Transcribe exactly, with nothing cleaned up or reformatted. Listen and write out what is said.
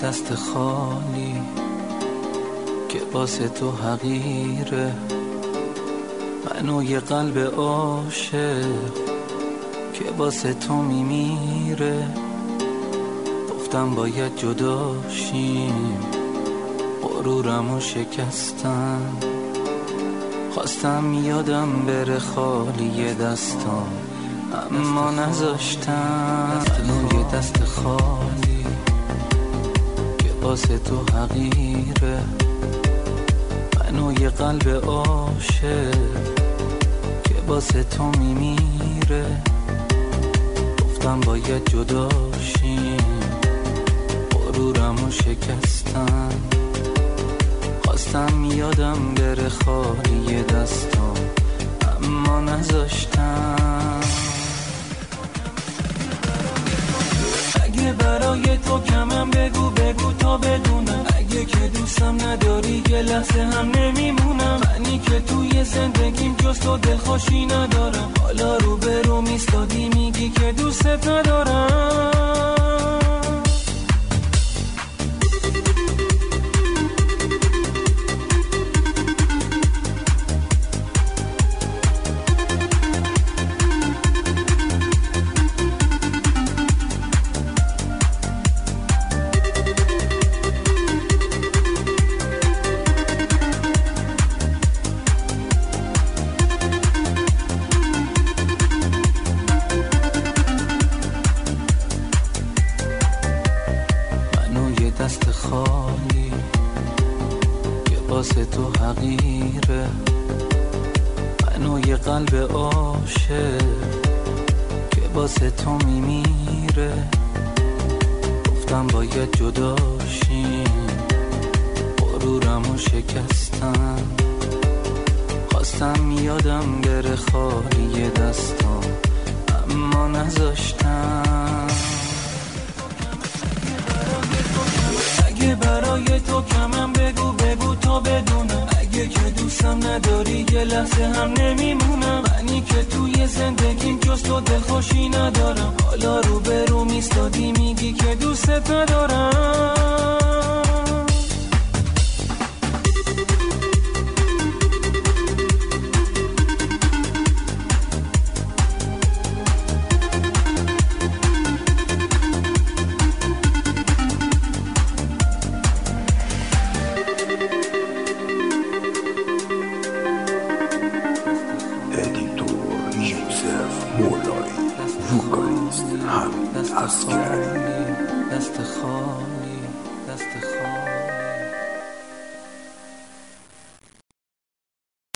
دست خالی که واسه تو حقیره، منو یه قلب عاشق که واسه تو میمیره. گفتم باید جدا شیم، غرورمو شکستم، خواستم یادم بره خالی دستام، اما نذاشتم. منو یه دست خالی که واسه تو حقیره، منو یه قلب عاشق که واسه تو میمیره. گفتم باید جدا شیم، غرورمو شکستم، خواستم یادم بره خالی دستام، اما نذاشتم. اگه برای تو کمم بگو بگو تا بدونم، اگه که دوستم نداری یه لحظه هم نمیمونم. منی که توی زندگیم جز تو دلخوشی ندارم، حالا رو به رو میستادی میگی که دوستت ندارم. دست خالی که واسه تو حقیره، منو یه قلب عاشق که واسه تو میمیره. گفتم باید جدا شیم، غرورمو شکستم، خواستم یادم بره خالی دستام، اما نذاشتم. اگه برای تو کمم بگو بگو تا بدونم، اگه که دوستم نداری یه لحظه هم نمیمونم. منی که توی زندگیم جز تو دلخوشی ندارم، حالا رو به رو میستادی میگی که دوستت ندارم. وکالیست حمید عسگری. دست خالی دست خالی